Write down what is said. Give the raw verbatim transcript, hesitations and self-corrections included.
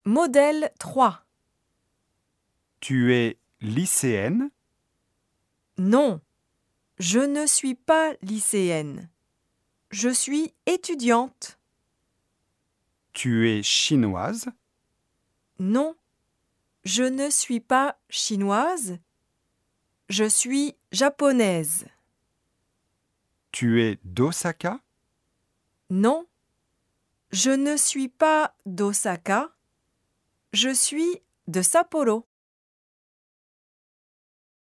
Modèle trois. Tu es lycéenne? Non, je ne suis pas lycéenne. Je suis étudiante. Tu es chinoise? Non, je ne suis pas chinoise. Je suis japonaise. Tu es d'Osaka? Non, je ne suis pas d'Osaka. Je suis de Sapporo.